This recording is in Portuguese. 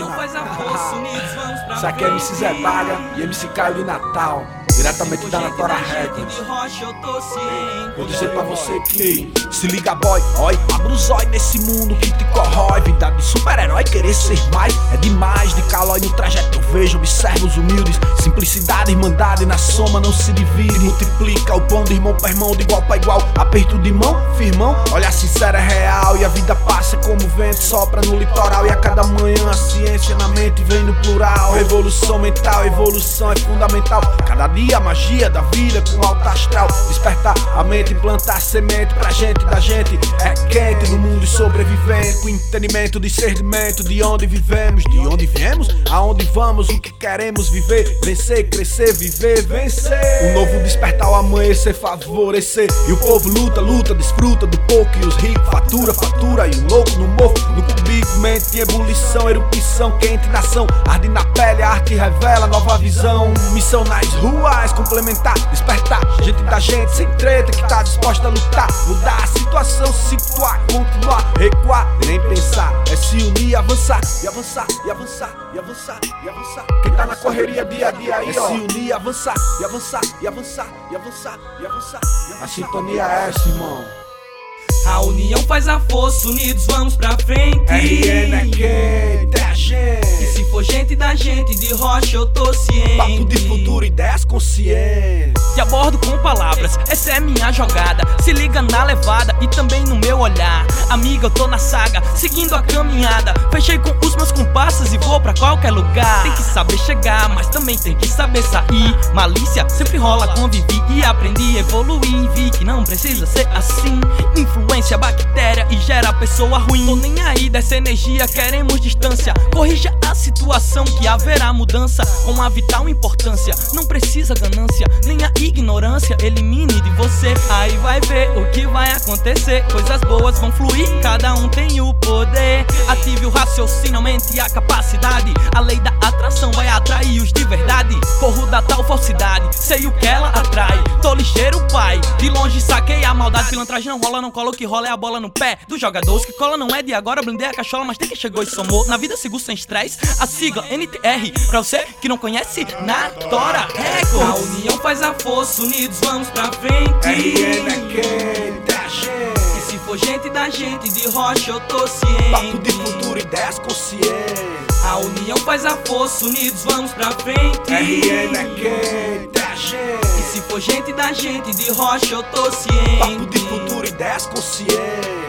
Isso aqui é MC Zé Balha e MC Caio de Natal, diretamente da Natora Records. Vou dizer pra você que se liga, boy, oi, abra os olhos nesse mundo que te corrói. Vida de super-herói, querer ser mais é demais. De calói no trajeto eu vejo, observo os humildes. Simplicidade, irmandade, na soma não se divide. Multiplica o pão de irmão pra irmão, de igual pra igual. Aperto de mão, firmão, olha sincero é real. E a vida passa como o vento, sopra no litoral. E a cada manhã a ciência na mente vem no plural. Revolução mental, evolução é fundamental. Cada dia a magia da vida com alto astral. Despertar a mente e plantar semente pra gente da gente. É quente no mundo sobrevivente, com entendimento, discernimento de onde vivemos, de onde viemos, aonde vamos, o que queremos viver. Vencer, crescer, viver, vencer. Um novo despertar ao amanhecer, favorecer. E o povo luta, luta, desfruta do pouco. E os ricos fatura, fatura. E o louco no mofo, no cubico, mente em ebulição, erupção, quente nação. Arde na pele, a arte revela nova visão. Missão nas ruas, complementar, despertar. Gente da gente, sem treta, que tá disposta a lutar. Mudar a situação, se situar, continuar, recuar, nem pensar. É se unir, avançar, e avançar, e avançar, e avançar, e avançar. Quem tá na correria dia a dia aí, ó, é se unir, avançar, e avançar, e avançar, e avançar, e avançar. A sintonia é essa, irmão. A união faz a força, unidos vamos pra frente. RN é quem? É a gente. E se for gente da gente, de rocha eu tô ciente. Papo de futuro, ideias conscientes. Te abordo com palavras, essa é minha jogada. Se liga na levada e também no meu olhar. Amiga, eu tô na saga, seguindo a caminhada. Fechei com os meus comparsas e vou pra qualquer lugar. Tem que saber chegar, mas também tem que saber sair. Malícia sempre rola, convivi e aprendi, evoluí. Vi que não precisa ser assim. Influência, bactéria e gera pessoa ruim. Tô nem aí dessa energia, queremos distância. Corrija a situação que haverá mudança. Com a vital importância, não precisa ganância, nem a ignorância, elimine de você. Aí vai ver o que vai acontecer. Coisas boas vão fluir, cada um tem o poder. Ative o raciocínio, aumente a capacidade. A lei da atração vai atrair os de verdade. Corro da tal falsidade, sei o que ela atrai. Tô ligeiro, pai, de longe saquei a maldade. Pilantragem não rola, não cola, o que rola é a bola no pé do jogador. Os que cola não é de agora, blindei a cachola, mas tem que chegou e somou. Na vida seguro sem estresse, a sigla NTR. Pra você que não conhece, Natora Records. A união faz a força, unidos vamos pra frente. RN é quem? É a gente. E se for gente da gente, de rocha eu tô ciente. Papo de futuro, ideias conscientes. A união faz a força, unidos vamos pra frente. RN é quem? É a gente. E se for gente da gente, de rocha eu tô ciente. Papo de futuro, ideias conscientes.